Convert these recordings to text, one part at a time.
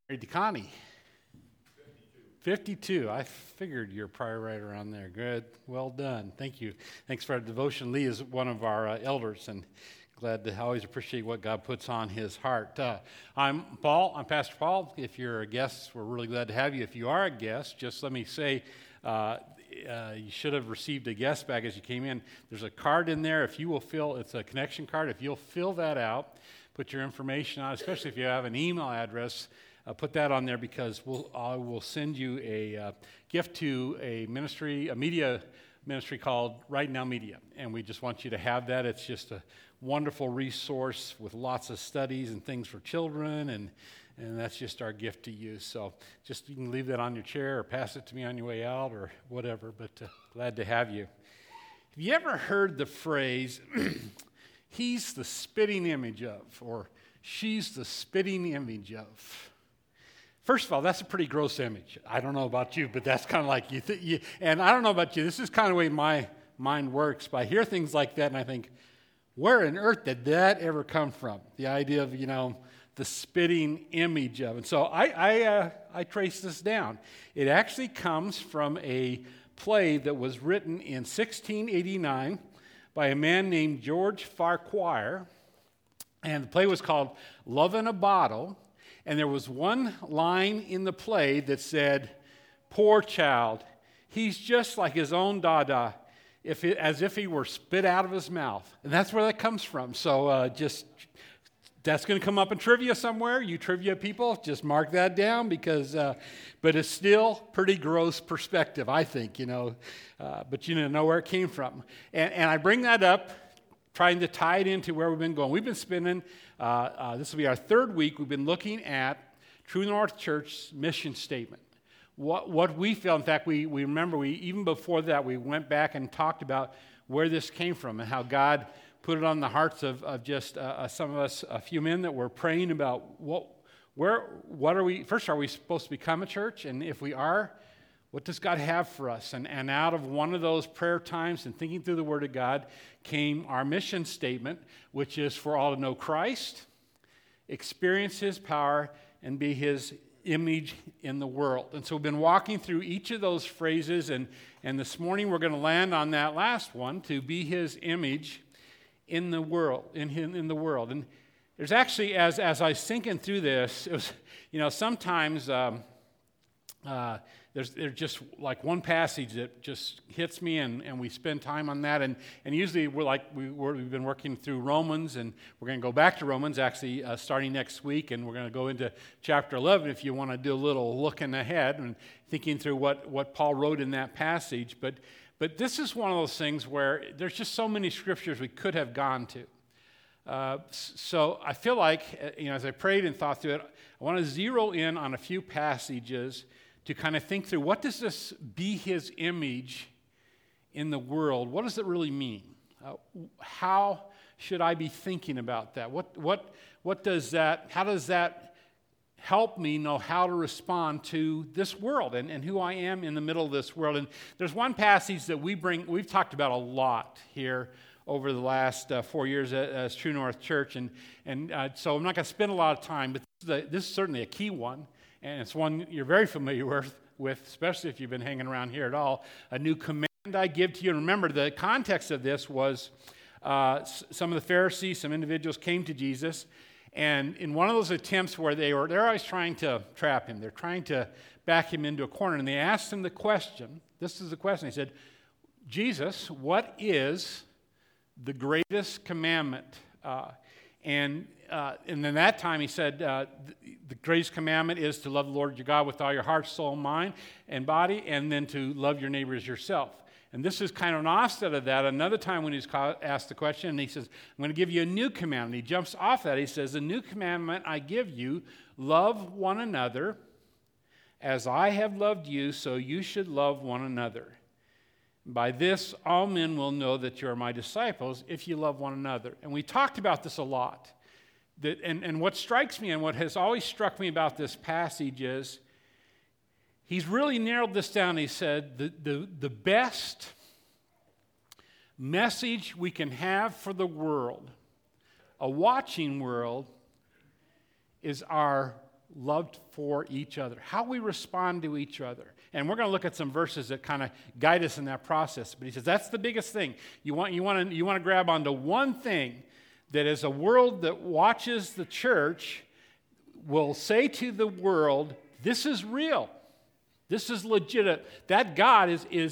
Married to Connie. 52. I figured you're probably right around there. Good. Well done. Thank you. Thanks for our devotion. Lee is one of our elders, and glad to always appreciate what God puts on his heart. I'm Paul. I'm Pastor Paul. If you're a guest, we're really glad to have you. If you are a guest, just let me say, you should have received a guest bag as you came in. There's a card in there. If you will fill, it's a connection card. If you'll fill that out, put your information on, especially if you have an email address, put that on there because I will send you a gift to a media ministry called Right Now Media. And we just want you to have that. It's just a wonderful resource with lots of studies and things for children, and that's just our gift to you. So just you can leave that on your chair or pass it to me on your way out or whatever, but glad to have you. Have you ever heard the phrase, he's the spitting image of, or she's the spitting image of? First of all, that's a pretty gross image. I don't know about you, but that's kind of like you and I don't know about you. This is kind of the way my mind works. But I hear things like that, and I think, where on earth did that ever come from? The idea of, the spitting image of. And so I trace this down. It actually comes from a play that was written in 1689 by a man named George Farquhar. And the play was called Love in a Bottle. And there was one line in the play that said, "Poor child, he's just like his own dada, as if he were spit out of his mouth." And that's where that comes from. So that's going to come up in trivia somewhere. You trivia people, just mark that down because, but it's still pretty gross perspective, I think, but you know where it came from. And I bring that up, trying to tie it into where we've been going. We've been spending, this will be our third week, we've been looking at True North Church's mission statement. What we feel, in fact, we remember, even before that, we went back and talked about where this came from and how God put it on the hearts of just some of us, a few men that were praying about what are we, first, are we supposed to become a church? And if we are, what does God have for us? And out of one of those prayer times and thinking through the Word of God came our mission statement, which is for all to know Christ, experience His power, and be His image in the world. And so we've been walking through each of those phrases, and this morning we're going to land on that last one, to be His image in the world, in the world. And there's actually, as I was thinking through this, it was, sometimes there's just like one passage that just hits me, and we spend time on that. And usually we've been working through Romans, and we're going to go back to Romans actually starting next week, and we're going to go into chapter 11 if you want to do a little looking ahead and thinking through what Paul wrote in that passage. But this is one of those things where there's just so many scriptures we could have gone to. So I feel like, as I prayed and thought through it, I want to zero in on a few passages to kind of think through, what does this be His image in the world? What does it really mean? How should I be thinking about that? What does that? How does that help me know how to respond to this world and who I am in the middle of this world? And there's one passage that we've talked about a lot here over the last 4 years as True North Church, and so I'm not going to spend a lot of time, but this is certainly a key one. And it's one you're very familiar with, especially if you've been hanging around here at all. A new command I give to you. And remember, the context of this was some of the Pharisees, some individuals came to Jesus, and in one of those attempts where they're always trying to trap him, they're trying to back him into a corner, and they asked him the question. This is the question. He said, "Jesus, what is the greatest commandment?" And then that time he said, the greatest commandment is to love the Lord your God with all your heart, soul, mind, and body, and then to love your neighbor as yourself. And this is kind of an offset of that. Another time when he's asked the question, and he says, "I'm going to give you a new commandment." He jumps off that. He says, "The new commandment I give you, love one another as I have loved you, so you should love one another. By this, all men will know that you are my disciples if you love one another." And we talked about this a lot. And what strikes me and what has always struck me about this passage is he's really narrowed this down. He said the best message we can have for the world, a watching world, is our loved for each other, how we respond to each other. And we're going to look at some verses that kind of guide us in that process. But he says that's the biggest thing. You want to grab onto one thing that as a world that watches the church will say to the world, this is real. This is legit. That God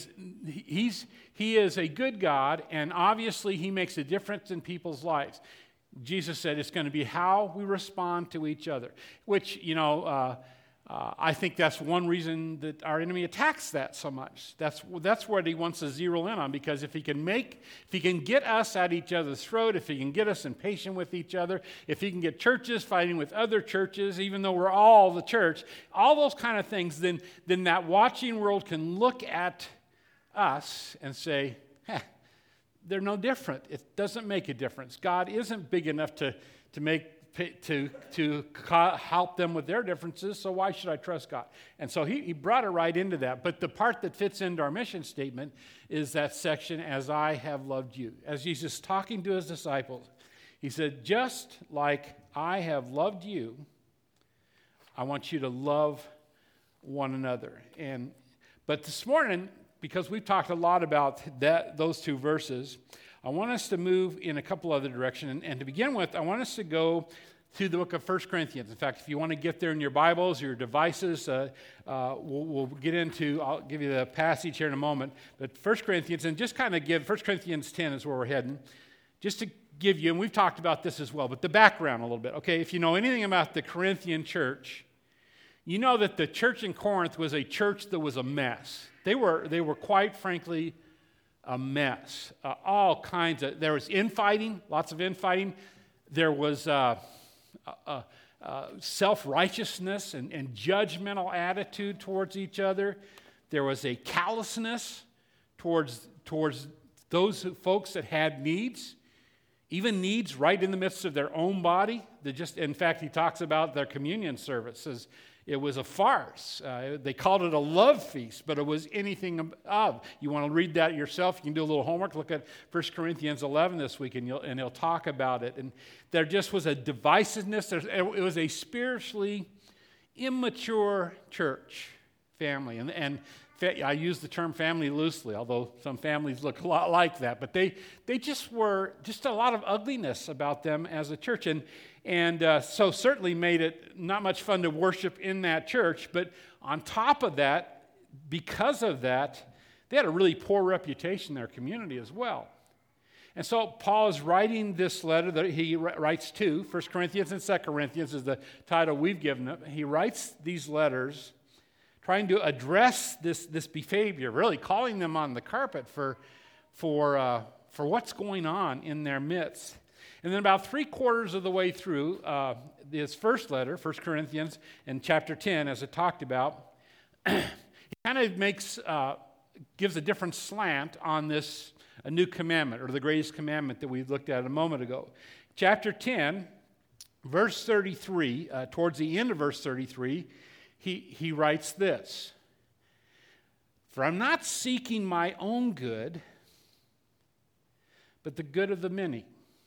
he is a good God, and obviously he makes a difference in people's lives. Jesus said it's going to be how we respond to each other, which, I think that's one reason that our enemy attacks that so much. That's what he wants to zero in on, because if he can get us at each other's throat, if he can get us impatient with each other, if he can get churches fighting with other churches, even though we're all the church, all those kind of things, then that watching world can look at us and say, they're no different. It doesn't make a difference. God isn't big enough to help them with their differences, so why should I trust God? And so he brought it right into that. But the part that fits into our mission statement is that section, as I have loved you. As Jesus talking to his disciples, he said, just like I have loved you, I want you to love one another. But this morning, because we've talked a lot about those two verses, I want us to move in a couple other directions. And to begin with, I want us to go to the book of 1 Corinthians. In fact, if you want to get there in your Bibles or your devices, we'll get into, I'll give you the passage here in a moment. But 1 Corinthians, and just kind of give, 1 Corinthians 10 is where we're heading, just to give you, and we've talked about this as well, but the background a little bit. Okay, if you know anything about the Corinthian church, you know that the church in Corinth was a church that was a mess. They were quite frankly a mess. All kinds of, there was infighting, lots of infighting. There was self-righteousness and judgmental attitude towards each other. There was a callousness towards those folks that had needs, even needs right in the midst of their own body. In fact, he talks about their communion services. It was a farce. They called it a love feast, but it was anything of. You want to read that yourself, you can do a little homework. Look at 1 Corinthians 11 this week, and he'll talk about it. And there just was a divisiveness. It was a spiritually immature church family. And I use the term family loosely, although some families look a lot like that. But they just were a lot of ugliness about them as a church. And so certainly made it not much fun to worship in that church. But on top of that, because of that, they had a really poor reputation in their community as well. And so Paul is writing this letter that he writes to, 1 Corinthians and 2 Corinthians is the title we've given it. He writes these letters trying to address this behavior, really calling them on the carpet for what's going on in their midst. And then about 3/4 of the way through his first letter, 1 Corinthians, in chapter 10, as it talked about, he kind of gives a different slant on this, a new commandment, or the greatest commandment that we looked at a moment ago. Chapter 10, verse 33, towards the end of verse 33, he writes this: "For I'm not seeking my own good, but the good of the many,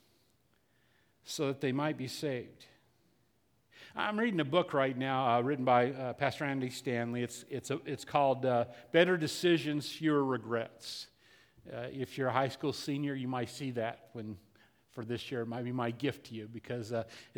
so that they might be saved." I'm reading a book right now written by Pastor Andy Stanley. It's called Better Decisions, Fewer Regrets. If you're a high school senior, you might see that for this year. It might be my gift to you, because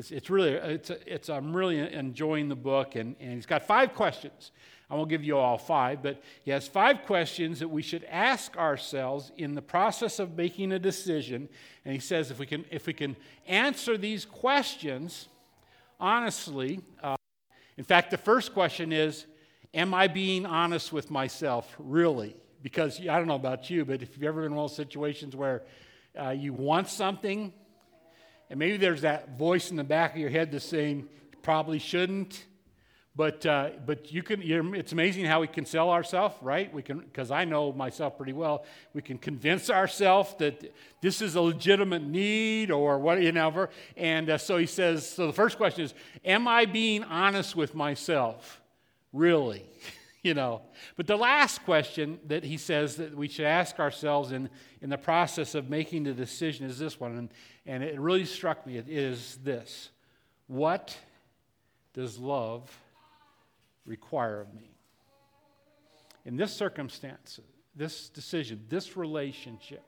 I'm really enjoying the book, and he's got 5 questions. I won't give you all 5, but he has 5 questions that we should ask ourselves in the process of making a decision. And he says if we can answer these questions honestly, in fact, the first question is, am I being honest with myself, really? Because I don't know about you, but if you've ever been in one of those situations where you want something, and maybe there's that voice in the back of your head that's saying, probably shouldn't, but you can. It's amazing how we can sell ourselves, right? We can, because I know myself pretty well. We can convince ourselves that this is a legitimate need, or what, And so he says. So the first question is, am I being honest with myself, really? But the last question that he says that we should ask ourselves in the process of making the decision is this one, and it really struck me. It is this: what does love require of me? In this circumstance, this decision, this relationship,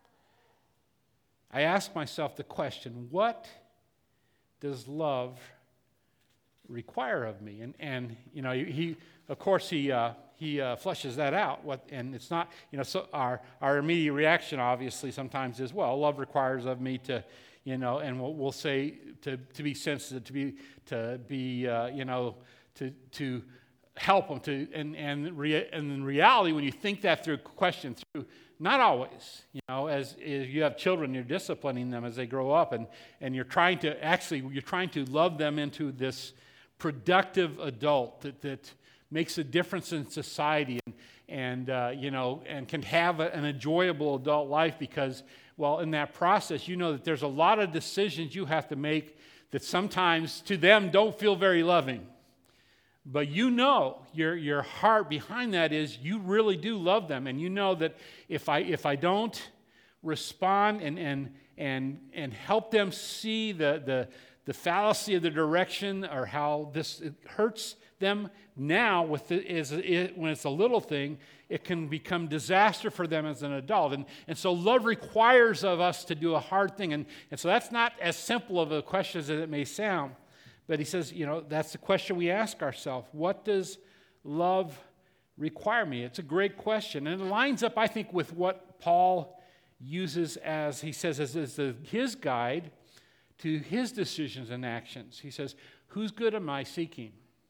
I ask myself the question, what does love require of me? And you know, he of course he fleshes that out. And it's not, you know, so our immediate reaction obviously sometimes is, well, love requires of me to, you know, and we'll say to be sensitive, to be to help them, and in reality, when you think that through, question through, not always, you know, as you have children, you're disciplining them as they grow up, and you're trying to love them into this productive adult that makes a difference in society, and can have an enjoyable adult life, because, well, in that process, you know that there's a lot of decisions you have to make that sometimes to them don't feel very loving. But you know, your heart behind that is you really do love them, and you know that if I don't respond and help them see the fallacy of the direction, or how this hurts them now, when it's a little thing, it can become disaster for them as an adult. And so love requires of us to do a hard thing, and so that's not as simple of a question as it may sound. But he says, you know, that's the question we ask ourselves. What does love require me? It's a great question. And it lines up, I think, with what Paul uses as, he says, as his guide to his decisions and actions. He says, whose good am I seeking?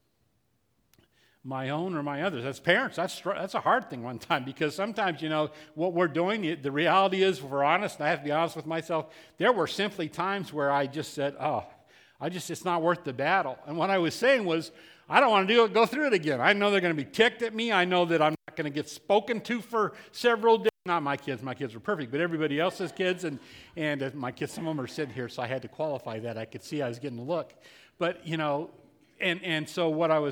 My own or my others? As parents, that's a hard thing one time, because sometimes, you know, what we're doing, the reality is, if we're honest, and I have to be honest with myself, there were simply times where I just said, it's not worth the battle. And what I was saying was, I don't want to go through it again. I know they're going to be ticked at me. I know that I'm not going to get spoken to for several days. Not my kids were perfect, but everybody else's kids. And my kids, some of them are sitting here, so I had to qualify that. I could see I was getting a look. But, you know, and so what I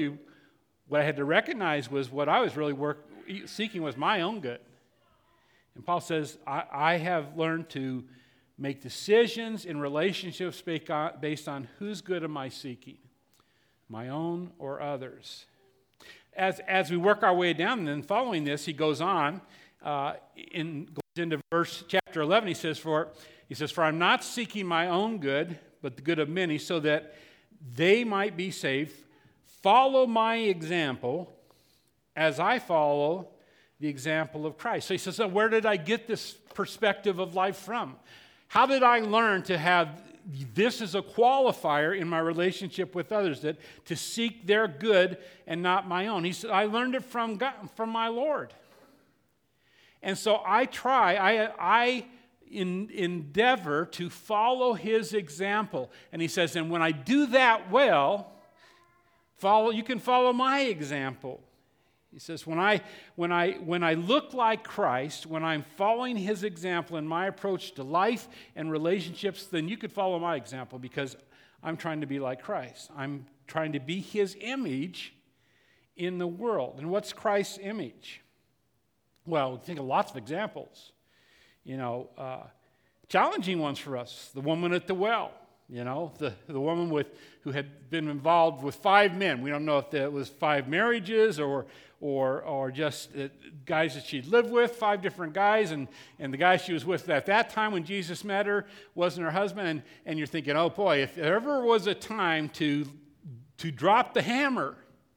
had to recognize was what I was really seeking was my own good. And Paul says, I have learned to make decisions in relationships based on whose good am I seeking, my own or others. As we work our way down, and then following this, he goes on goes into chapter 11. He says, "For I'm not seeking my own good, but the good of many, so that they might be saved. Follow my example, as I follow the example of Christ." So he says, so where did I get this perspective of life from? How did I learn to have this as a qualifier in my relationship with others, that to seek their good and not my own? He said, I learned it from God, from my Lord. And so I endeavor to follow his example. And he says, and when I do that well, you can follow my example. He says, when I look like Christ, when I'm following his example in my approach to life and relationships, then you could follow my example, because I'm trying to be like Christ. I'm trying to be his image in the world. And what's Christ's image? Well, think of lots of examples. You know, challenging ones for us. The woman at the well. You know, the woman who had been involved with 5 men. We don't know if it was 5 marriages or just guys that she'd lived with, 5 different guys, and the guy she was with at that time when Jesus met her wasn't her husband. And you're thinking, oh boy, if there ever was a time to drop the hammer,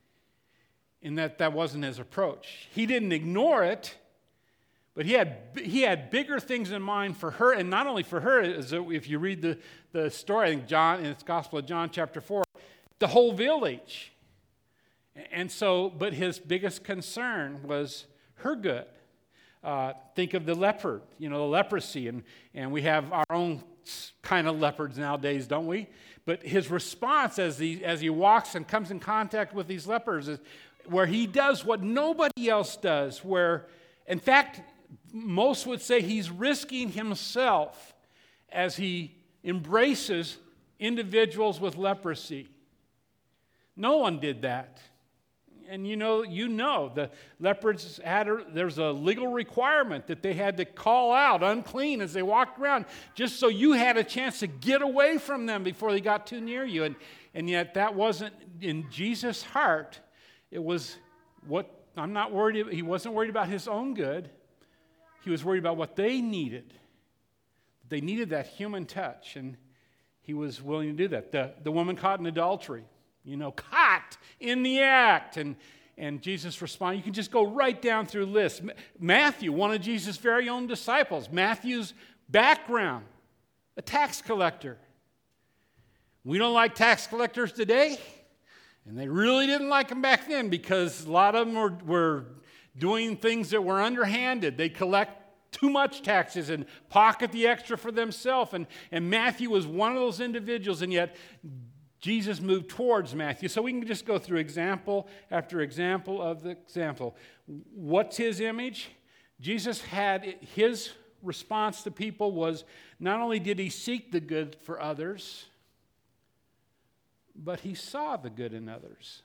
in that wasn't his approach. He didn't ignore it, but he had bigger things in mind for her, and not only for her. As if you read the story, I think John, in the Gospel of John, chapter 4, the whole village. And so, but his biggest concern was her good. Think of the leper, you know, the leprosy, and we have our own kind of leopards nowadays, don't we? But his response as he walks and comes in contact with these lepers is where he does what nobody else does, where, in fact, most would say he's risking himself as he embraces individuals with leprosy. No one did that. And you know, the lepers there's a legal requirement that they had to call out unclean as they walked around, just so you had a chance to get away from them before they got too near you. And yet that wasn't in Jesus' heart. It was he wasn't worried about his own good. He was worried about what they needed. They needed that human touch, and he was willing to do that. The woman caught in adultery, caught in the act. And Jesus responded. You can just go right down through lists. Matthew, one of Jesus' very own disciples. Matthew's background, a tax collector. We don't like tax collectors today, and they really didn't like them back then because a lot of them were doing things that were underhanded. They collect too much taxes and pocket the extra for themselves. And Matthew was one of those individuals, and yet Jesus moved towards Matthew. So we can just go through example after example of the example. What's his image? Jesus his response to people was not only did he seek the good for others, but he saw the good in others.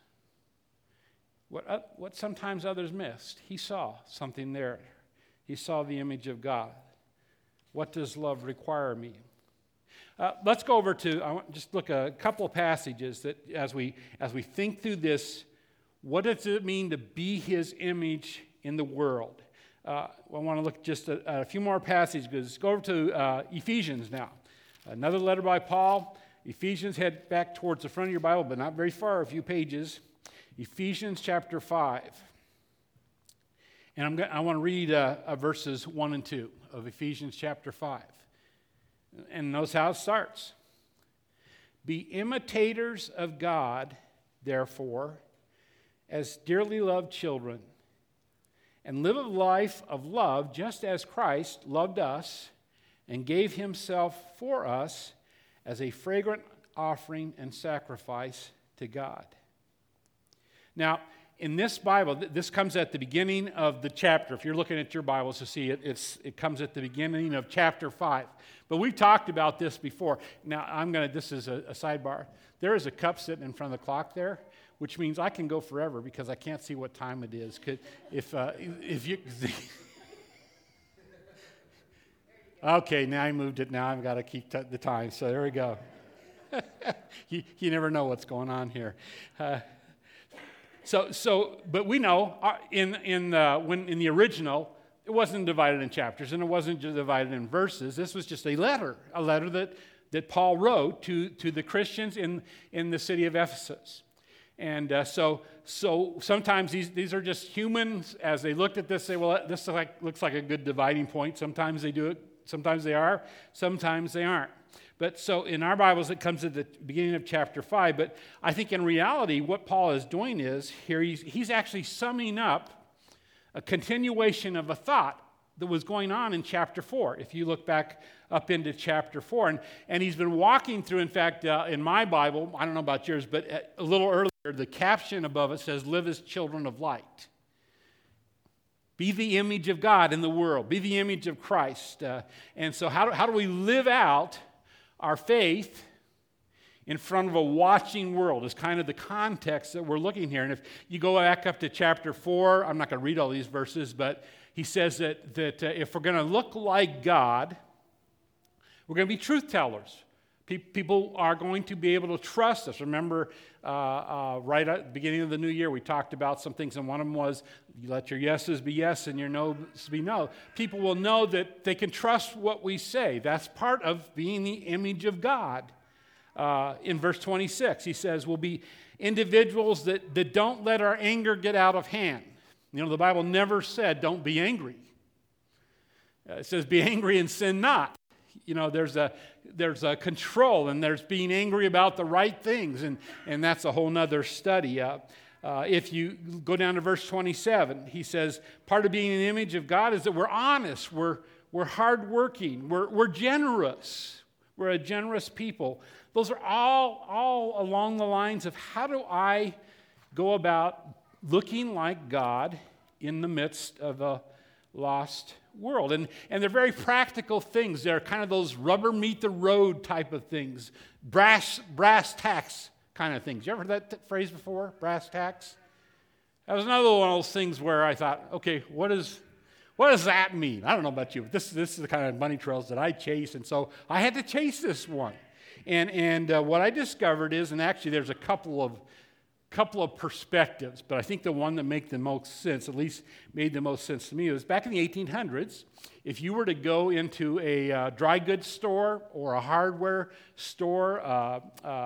What sometimes others missed, he saw something there. He saw the image of God. What does love require me? Let's go over to, I want just look at a couple of passages that as we think through this, what does it mean to be his image in the world? I want to look just at a few more passages. Go over to Ephesians now. Another letter by Paul. Ephesians, head back towards the front of your Bible, but not very far, a few pages. Ephesians chapter 5. And I want to read verses 1 and 2 of Ephesians chapter 5. And notice how it starts. Be imitators of God, therefore, as dearly loved children, and live a life of love just as Christ loved us and gave himself for us as a fragrant offering and sacrifice to God. Now, in this Bible, this comes at the beginning of the chapter. If you're looking at your Bibles to see it, it comes at the beginning of chapter 5. But we've talked about this before. Now, this is a sidebar. There is a cup sitting in front of the clock there, which means I can go forever because I can't see what time it is. If you... Okay, now I moved it. Now I've got to keep the time. So there we go. You never know what's going on here. But we know in the original, it wasn't divided in chapters and it wasn't just divided in verses. This was just a letter that Paul wrote to the Christians in the city of Ephesus. And so sometimes these are just humans as they looked at this, say, well, this looks like a good dividing point. Sometimes they do it, sometimes they are, sometimes they aren't. But so in our Bibles, it comes at the beginning of chapter 5. But I think in reality, what Paul is doing is here he's actually summing up a continuation of a thought that was going on in chapter 4. If you look back up into chapter 4. And he's been walking through, in fact, in my Bible, I don't know about yours, but a little earlier, the caption above it says, live as children of light. Be the image of God in the world. Be the image of Christ. And so how do we live out our faith in front of a watching world is kind of the context that we're looking here. And if you go back up to chapter 4, I'm not going to read all these verses, but he says that if we're going to look like God, we're going to be truth tellers. People are going to be able to trust us. Remember, right at the beginning of the new year, we talked about some things, and one of them was, you let your yeses be yes and your noes be no. People will know that they can trust what we say. That's part of being the image of God. In verse 26, he says, we'll be individuals that don't let our anger get out of hand. The Bible never said, don't be angry. It says, be angry and sin not. There's a control, and there's being angry about the right things, and that's a whole nother study. If you go down to verse 27, he says, part of being an image of God is that we're honest, we're hardworking, we're generous, we're a generous people. Those are all along the lines of how do I go about looking like God in the midst of a lost world. And they're very practical things. They're kind of those rubber meet the road type of things. Brass tacks kind of things. You ever heard that phrase before? Brass tacks? That was another one of those things where I thought, okay, what does that mean? I don't know about you, but this is the kind of bunny trails that I chase, and so I had to chase this one. And what I discovered is, and actually there's a couple of perspectives, but I think the one that made the most sense, at least made the most sense to me, was back in the 1800s, if you were to go into a dry goods store or a hardware store,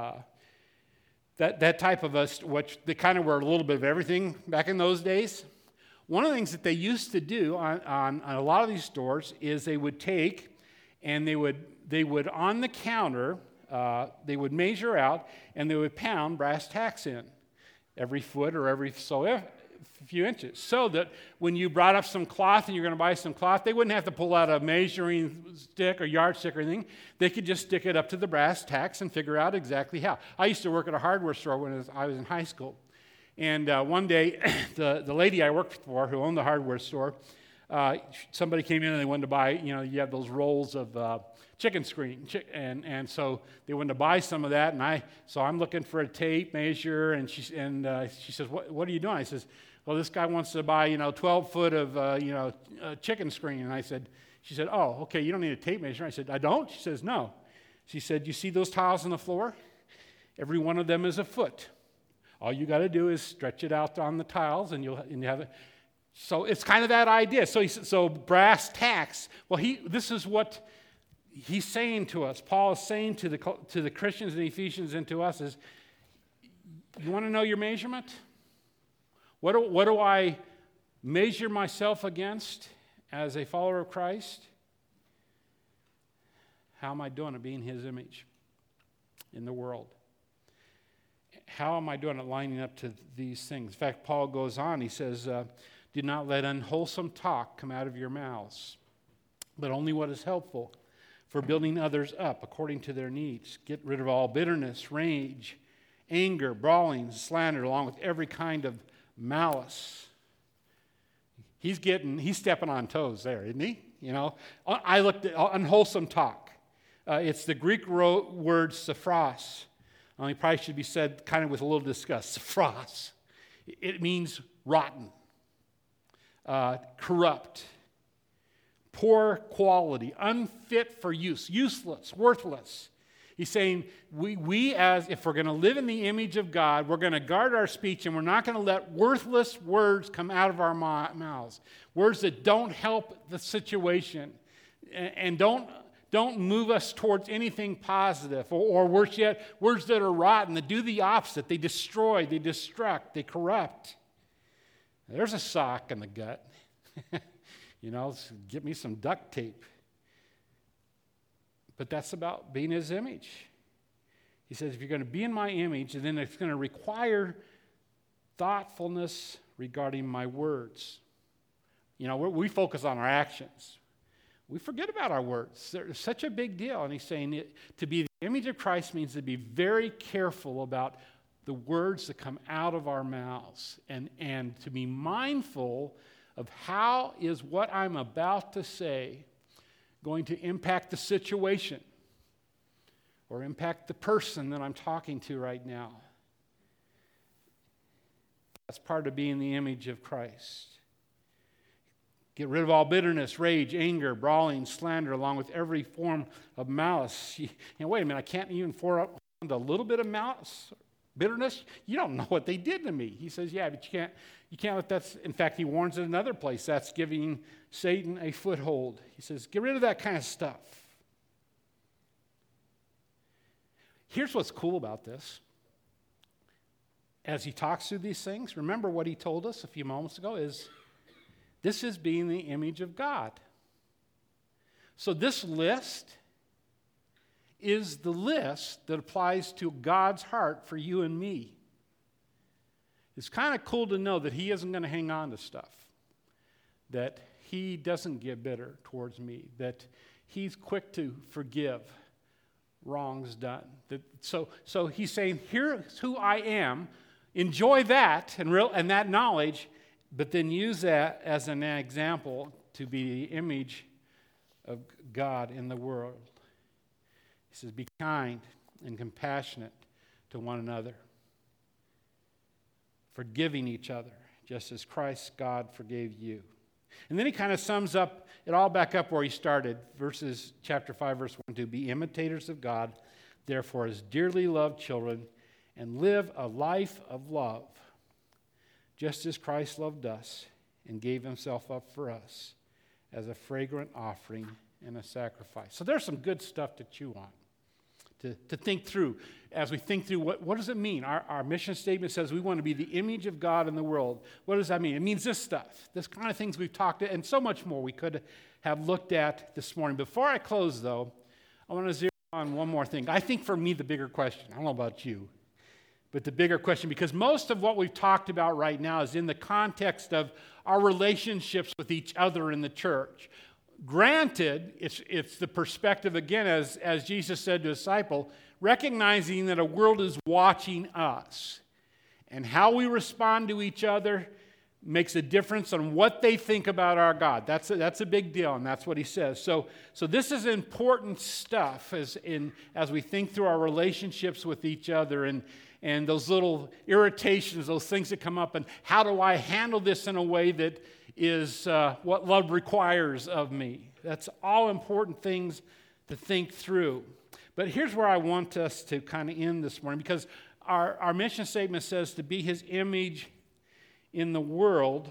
that type of which they kind of were a little bit of everything back in those days. One of the things that they used to do on a lot of these stores is they would take and they would on the counter, they would measure out and they would pound brass tacks in every foot or every few inches, so that when you brought up some cloth and you're going to buy some cloth, they wouldn't have to pull out a measuring stick or yardstick or anything. They could just stick it up to the brass tacks and figure out exactly how. I used to work at a hardware store when I was in high school. And one day, the lady I worked for who owned the hardware store, somebody came in and they wanted to buy, you have those rolls of chicken screen. And so they wanted to buy some of that. And so I'm looking for a tape measure. And she says, what are you doing? I says, well, this guy wants to buy, 12 foot of, chicken screen. And she said, oh, okay, you don't need a tape measure. I said, I don't? She says, no. She said, you see those tiles on the floor? Every one of them is a foot. All you got to do is stretch it out on the tiles and you have it. So it's kind of that idea. So brass tacks, well, this is what he's saying to us. Paul is saying to the Christians in Ephesians and to us is, you want to know your measurement? What do I measure myself against as a follower of Christ? How am I doing at being his image in the world? How am I doing at lining up to these things? In fact, Paul goes on. He says, do not let unwholesome talk come out of your mouths, but only what is helpful for building others up according to their needs. Get rid of all bitterness, rage, anger, brawling, slander, along with every kind of malice. He's stepping on toes there, isn't he? I looked at unwholesome talk. It's the Greek word sophros. Only probably should be said kind of with a little disgust. Sophros. It means rotten, corrupt, poor quality, unfit for use, useless, worthless. He's saying we as if we're going to live in the image of God, we're going to guard our speech and we're not going to let worthless words come out of our mouths. Words that don't help the situation and don't move us towards anything positive, or worse yet, words that are rotten, that do the opposite. They destroy, they destruct, they corrupt. There's a sock in the gut. Get me some duct tape. But that's about being his image. He says, if you're going to be in my image, then it's going to require thoughtfulness regarding my words. We focus on our actions. We forget about our words. They're such a big deal. And he's saying to be the image of Christ means to be very careful about the words that come out of our mouths and to be mindful of how is what I'm about to say going to impact the situation or impact the person that I'm talking to right now. That's part of being the image of Christ. Get rid of all bitterness, rage, anger, brawling, slander, along with every form of malice. Wait a minute, I can't even pour a little bit of malice, bitterness? You don't know what they did to me. He says, yeah, but you can't let that. In fact, he warns in another place, that's giving Satan a foothold. He says, get rid of that kind of stuff. Here's what's cool about this. As he talks through these things, remember what he told us a few moments ago is, this is being the image of God. So this list is the list that applies to God's heart for you and me. It's kind of cool to know that he isn't going to hang on to stuff, that he doesn't get bitter towards me, that he's quick to forgive wrongs done. So he's saying, here's who I am. Enjoy that and that knowledge, but then use that as an example to be the image of God in the world. He says, be kind and compassionate to one another, forgiving each other, just as Christ, God, forgave you. And then he kind of sums up it all back up where he started, chapter 5, verse 1, to be imitators of God, therefore as dearly loved children, and live a life of love, just as Christ loved us and gave himself up for us as a fragrant offering and a sacrifice. So there's some good stuff to chew on, to think through. As we think through, what does it mean? Our mission statement says we want to be the image of God in the world. What does that mean? It means this stuff, this kind of things we've talked about, and so much more we could have looked at this morning. Before I close, though, I want to zero on one more thing. I think for me, the bigger question, I don't know about you, but the bigger question, because most of what we've talked about right now is in the context of our relationships with each other in the church. Granted, it's the perspective, again, as Jesus said to his disciple, recognizing that a world is watching us. And how we respond to each other makes a difference on what they think about our God. That's a big deal, and that's what he says. So this is important stuff as we think through our relationships with each other and those little irritations, those things that come up, and how do I handle this in a way that is what love requires of me. That's all important things to think through. But here's where I want us to kind of end this morning, because our mission statement says to be his image in the world.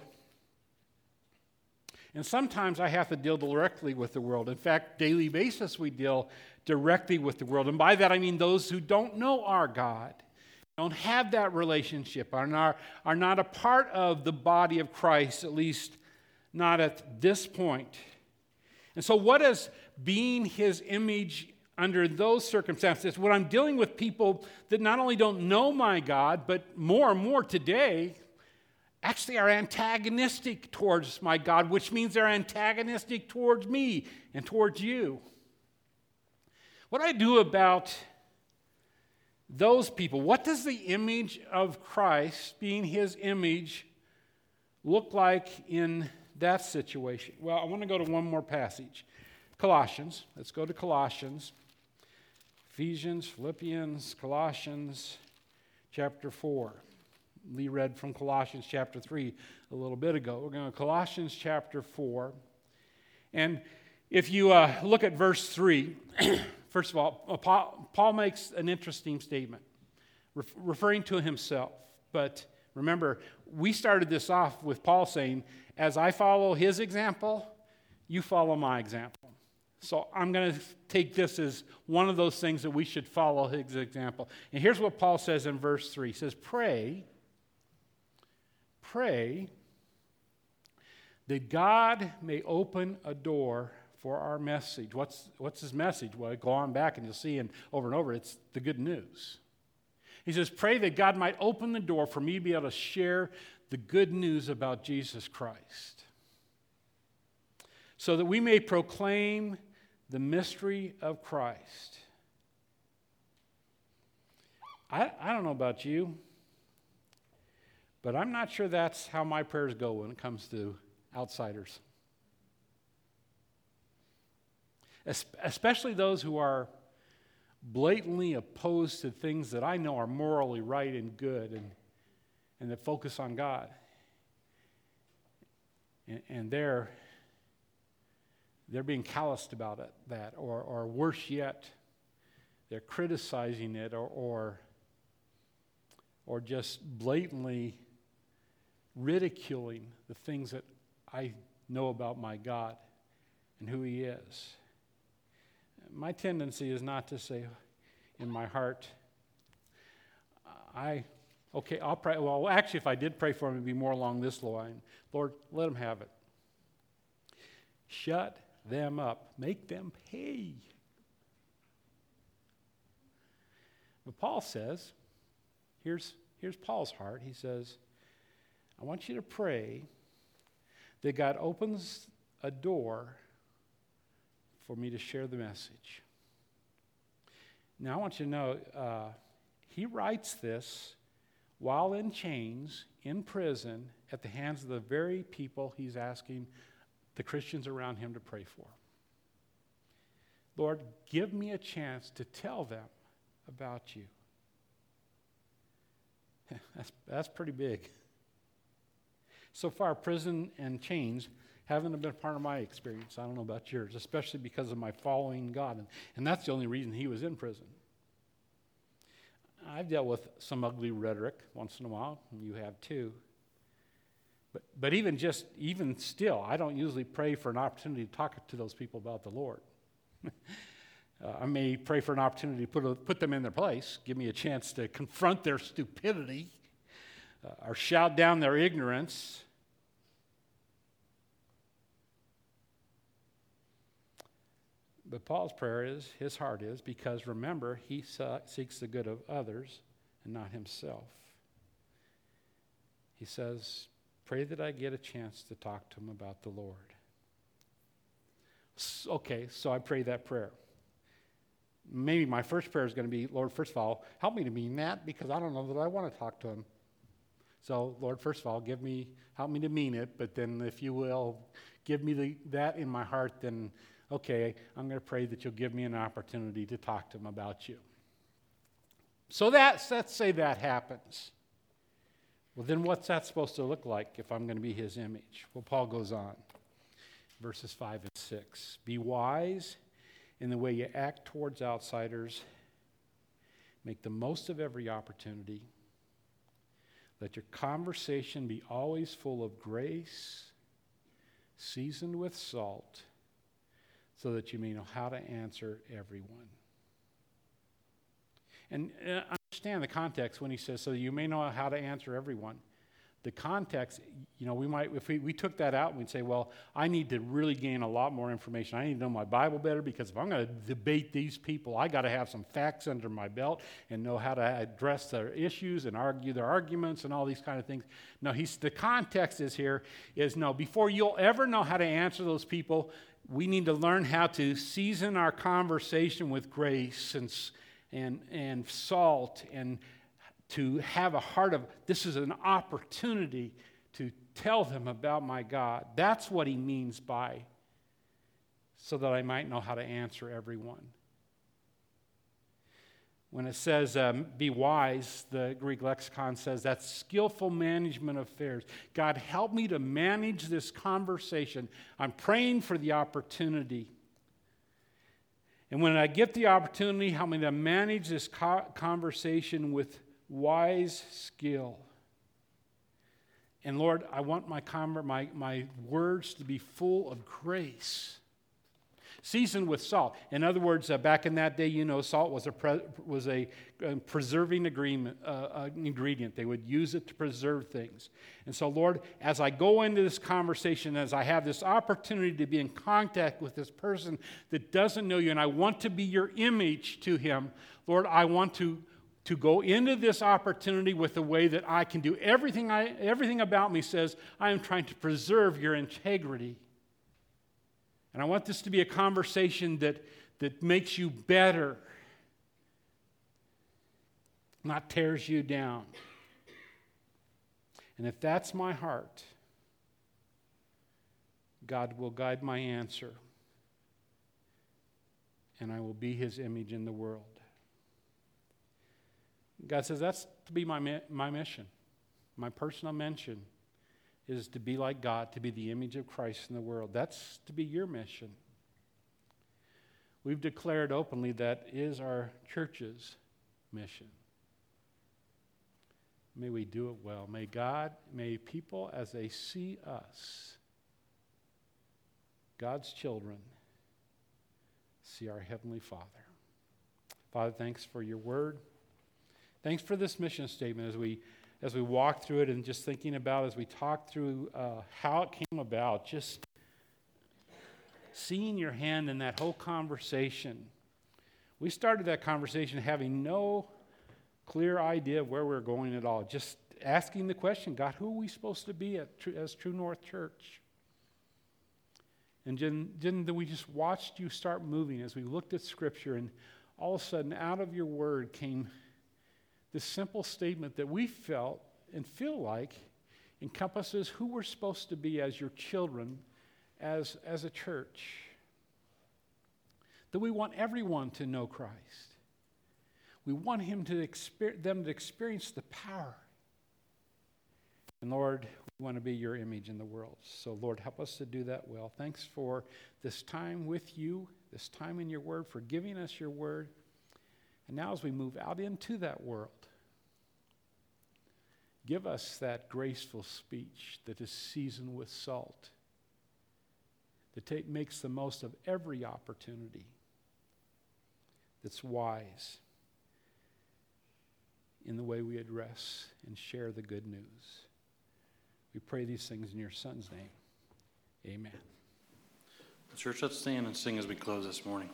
And sometimes I have to deal directly with the world. In fact, daily basis we deal directly with the world. And by that I mean those who don't know our God, don't have that relationship, are not a part of the body of Christ, at least not at this point. And so what is being his image under those circumstances? When I'm dealing with people that not only don't know my God, but more and more today, actually are antagonistic towards my God, which means they're antagonistic towards me and towards you. What do I do about those people? What does the image of Christ, being his image, look like in that situation? Well, I want to go to one more passage. Colossians. Let's go to Colossians. Ephesians, Philippians, Colossians, chapter 4. Lee read from Colossians chapter 3 a little bit ago. We're going to Colossians chapter 4. And if you look at verse 3, first of all, Paul makes an interesting statement, referring to himself. But remember, we started this off with Paul saying, as I follow his example, you follow my example. So I'm going to take this as one of those things that we should follow his example. And here's what Paul says in verse 3. He says, pray that God may open a door for our message. What's his message? Well, go on back and you'll see over and over, it's the good news. He says, pray that God might open the door for me to be able to share the good news about Jesus Christ, so that we may proclaim the mystery of Christ. I don't know about you, but I'm not sure that's how my prayers go when it comes to outsiders. Especially those who are blatantly opposed to things that I know are morally right and good and that focus on God. And they're being calloused about that, or worse yet, they're criticizing it or just blatantly ridiculing the things that I know about my God and who he is. My tendency is not to say in my heart, I'll pray. Well, actually, if I did pray for him, it would be more along this line. Lord, let them have it. Shut them up. Make them pay. But Paul says, here's Paul's heart. He says, I want you to pray that God opens a door for me to share the message. Now, I want you to know, he writes this while in chains, in prison, at the hands of the very people he's asking the Christians around him to pray for. Lord, give me a chance to tell them about you. That's pretty big. So far, prison and chains haven't been part of my experience. I don't know about yours, especially because of my following God. And that's the only reason he was in prison. I've dealt with some ugly rhetoric once in a while, and you have too. But even still, I don't usually pray for an opportunity to talk to those people about the Lord. I may pray for an opportunity to put them in their place, give me a chance to confront their stupidity, or shout down their ignorance. But Paul's prayer is, his heart is, because remember, he seeks the good of others and not himself. He says, pray that I get a chance to talk to him about the Lord. Okay, so I pray that prayer. Maybe my first prayer is going to be, Lord, first of all, help me to mean that, because I don't know that I want to talk to him. So, Lord, first of all, help me to mean it, but then if you will, give me that in my heart, then okay, I'm going to pray that you'll give me an opportunity to talk to him about you. So let's say that happens. Well, then what's that supposed to look like if I'm going to be his image? Well, Paul goes on, verses 5 and 6. Be wise in the way you act towards outsiders. Make the most of every opportunity. Let your conversation be always full of grace, seasoned with salt, so that you may know how to answer everyone. And understand the context when he says, so you may know how to answer everyone. The context, we might, if we took that out, we'd say, well, I need to really gain a lot more information. I need to know my Bible better, because if I'm going to debate these people, I got to have some facts under my belt and know how to address their issues and argue their arguments and all these kind of things. No, the context is before you'll ever know how to answer those people, we need to learn how to season our conversation with grace and salt, and to have a heart of, this is an opportunity to tell them about my God. That's what he means by, so that I might know how to answer everyone. When it says be wise, the Greek lexicon says that's skillful management of affairs. God, help me to manage this conversation. I'm praying for the opportunity. And when I get the opportunity, help me to manage this conversation with wise skill. And Lord, I want my words to be full of grace, seasoned with salt. In other words, back in that day, salt was a preserving ingredient. They would use it to preserve things. And so, Lord, as I go into this conversation, as I have this opportunity to be in contact with this person that doesn't know you, and I want to be your image to him, Lord, I want to go into this opportunity with a way that I can do everything about me says I am trying to preserve your integrity. And I want this to be a conversation that makes you better, not tears you down. And if that's my heart, God will guide my answer, and I will be his image in the world. God says that's to be my mission. My personal mission is to be like God, to be the image of Christ in the world. That's to be your mission. We've declared openly that is our church's mission. May we do it well. May people, as they see us, God's children, see our Heavenly Father. Father, thanks for your word. Thanks for this mission statement as we walk through it, and just thinking about as we talk through how it came about, just seeing your hand in that whole conversation. We started that conversation having no clear idea of where we're going at all, just asking the question, God, who are we supposed to be as True North Church? And then we just watched you start moving as we looked at Scripture, and all of a sudden out of your word came this simple statement that we felt and feel like encompasses who we're supposed to be as your children, as a church. That we want everyone to know Christ. We want them to experience the power And Lord, we want to be your image in the world. So Lord, help us to do that well. Thanks for this time with you, this time in your word, for giving us your word. And now as we move out into that world, give us that graceful speech that is seasoned with salt, that makes the most of every opportunity, that's wise in the way we address and share the good news. We pray these things in your Son's name. Amen. Church, let's stand and sing as we close this morning.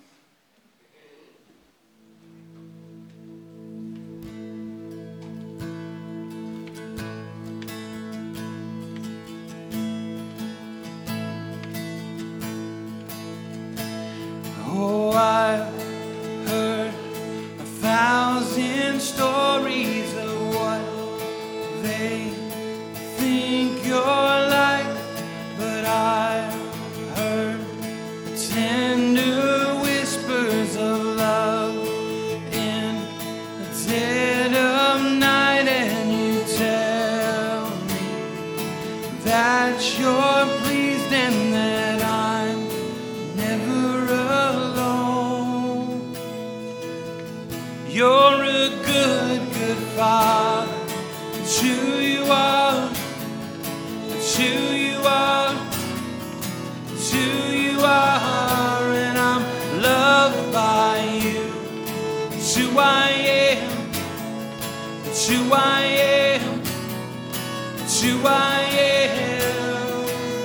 Oh, I've heard 1,000 stories of what they think you're like, but I've heard tender whispers of love in the dead of night, and you tell me that you're pleased and that I'm never alone. You're a good, good Father. It's who you are. It's who you are. It's who you are. And I'm loved by you. It's who I am. It's who I am. It's who I am.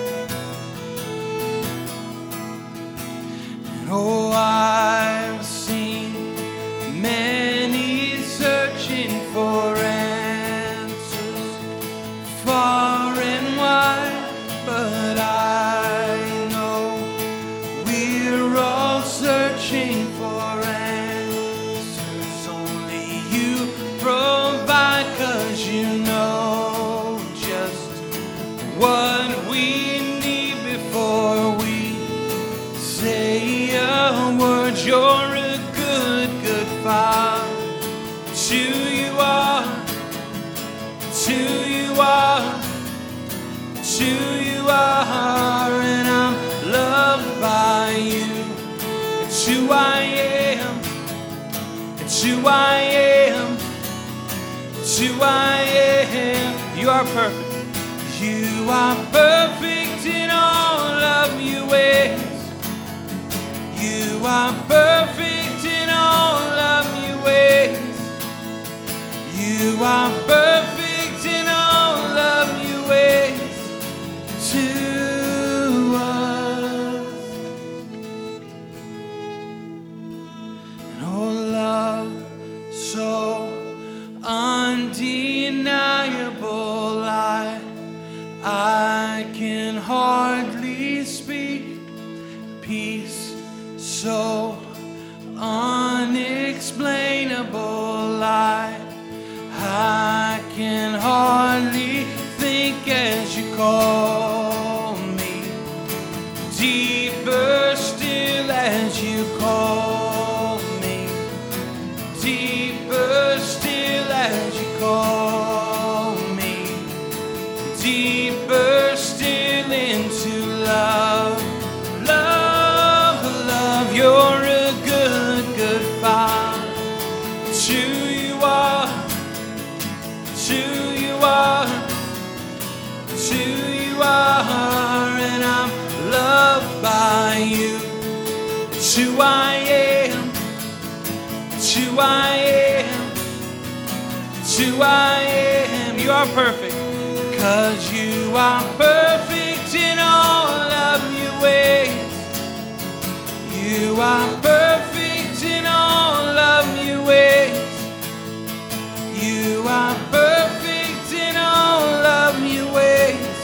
And oh, I've seen many searching for answers far and wide, but I know we're all searching for answers. Only you provide, 'cause you know just what we need before we say a word. You're a good, good Father. It's who you are. It's who you are. It's who you are. And I'm loved by you. It's who I am. It's who I am. It's who I am. You are perfect. You are perfect in all of your ways. You are perfect in all of your ways. You are perfect in all of your ways to us. And oh, love so undeniable, I can hardly speak. Peace so unexplainable, I can hardly think as you call me. Deeper still as you call me. Deeper still as you call me. Deeper still into love. Love, love, you're a good, good Father. It's who you are. It's who you are. It's who you are. And I'm loved by you. It's who I am. It's who I am. It's who I am. You are perfect. 'Cause you are perfect in all of your ways. You are perfect in all of your ways. You are perfect in all of your ways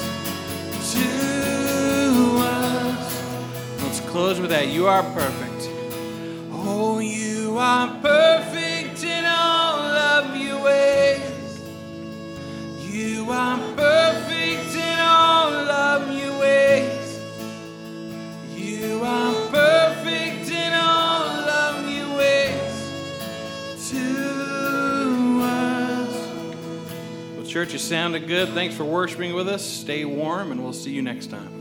to us. Let's close with that. You are perfect. Oh, you are perfect in all of your ways. You are perfect in all of your ways. You are perfect in all of your ways to us. Well, church, Church, you sounded good. Thanks for worshiping with us. Stay warm, and we'll see you next time.